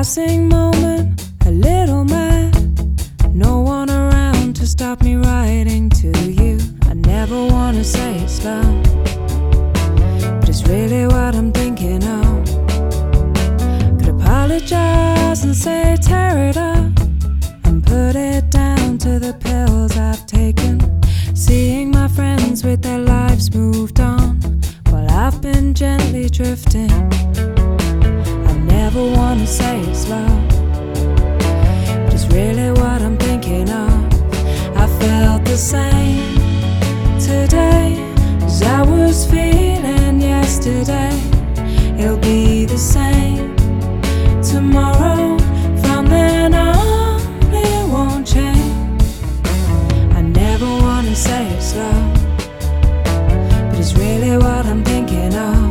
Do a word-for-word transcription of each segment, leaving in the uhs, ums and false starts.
passing moment, a little mad. No one around to stop me writing to you. I never wanna say it slow, but it's really what I'm thinking of. Could apologize and say tear it up and put it down to the pills I've taken. Seeing my friends with their lives moved on while I've been gently drifting. I never wanna say it slow, but it's really what I'm thinking of. I felt the same today as I was feeling yesterday. It'll be the same tomorrow. From then on, it won't change. I never wanna say it slow, but it's really what I'm thinking of.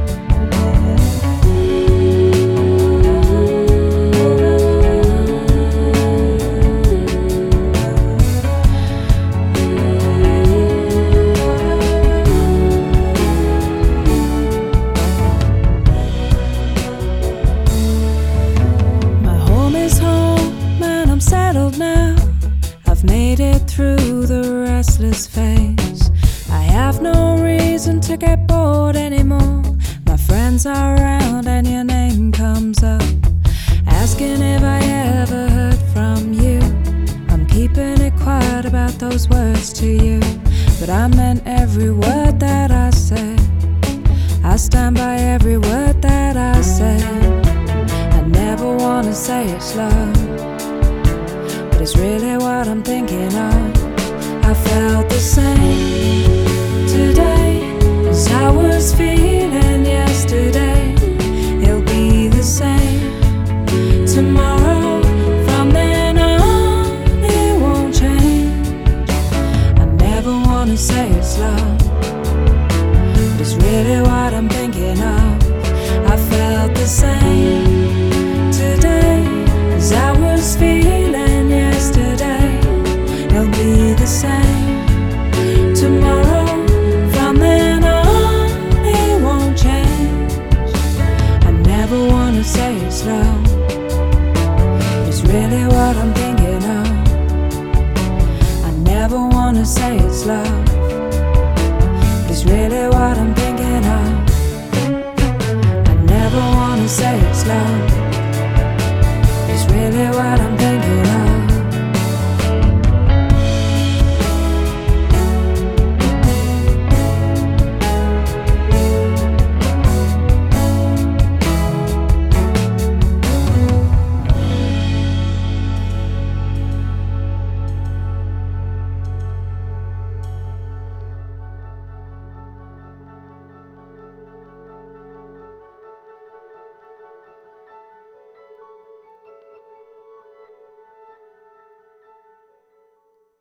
Now I've made it through the restless phase. I have no reason to get bored anymore. My friends are around and your name comes up, asking if I ever heard from you. I'm keeping it quiet about those words to you, but I meant every word that I said. I stand by every word that I said. I never wanna say it slow, but it's really what I'm thinking of. I felt the same today as I was feeling yesterday. It'll be the same tomorrow. From then on, it won't change. I never wanna say it slow, but it's really what I'm thinking of. I felt the same today as I was feeling yesterday. It'll be the same tomorrow. From then on, it won't change. I never wanna say it slow, it's really what I'm thinking of. I never wanna say it slow, it's really what I'm thinking of. I never wanna say it slow.